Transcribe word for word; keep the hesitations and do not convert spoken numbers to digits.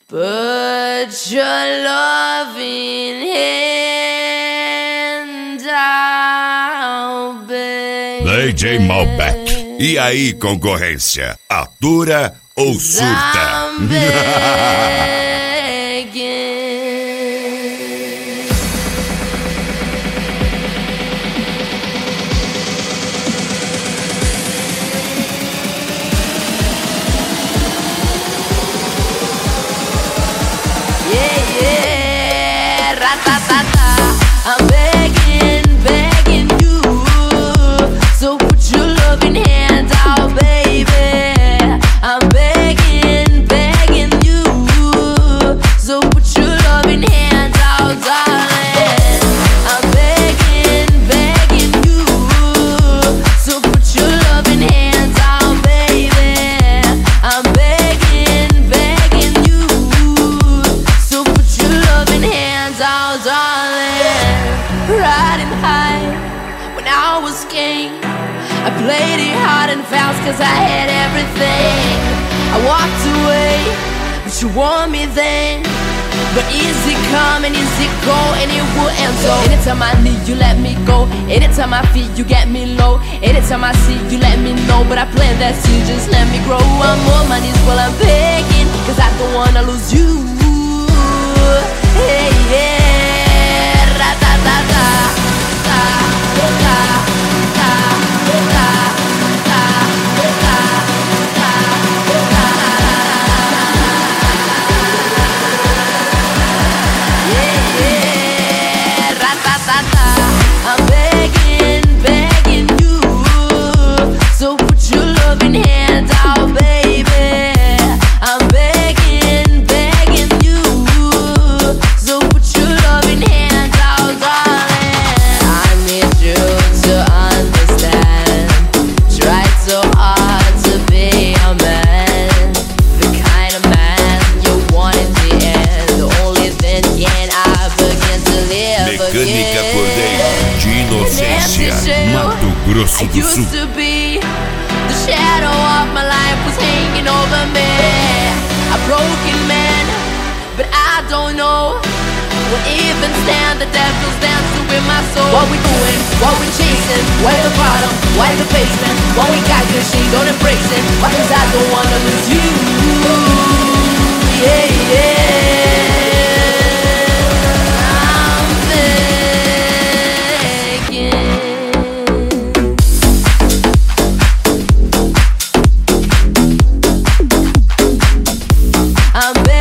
Put your loving hand out, baby. D J Malbec. E aí, concorrência? Atura ou surta? I'm begging, begging you, so put your loving hand out, baby. I'm begging, begging you, so put your loving hand out, darling. I'm begging, begging you, so put your loving hand out, baby. I'm begging, begging you, so put your loving hands out, darling. Riding high when I was king, I played it hard and fast cause I had everything. I walked away, but you want me then. But easy come and easy go, and it will end so. Anytime I need you, let me go. Anytime I feel you, get me low. Anytime I see you, let me know. But I plant that seed, just let me grow. I'm on my knees while I'm begging, cause I don't wanna lose you. Hey, yeah. I'm begging, begging you, so put your loving hand out, baby. I'm begging, begging you, so put your loving hand out, darling. I need you to understand. Tried so hard to be a man, the kind of man you want in the end. Only then can I begin to live Mecânica again. Cordeiro de Inocência, Mato Grosso do Sul. Used to be the shadow of my life was hanging over me, a broken man, but I don't know what even stand. The devil's dancing with my soul. What we doing? What we chasing? Why the bottom? Why the basement? What we got good, she don't embrace it. Why? Cause I don't wanna lose you. Yeah, yeah. I'm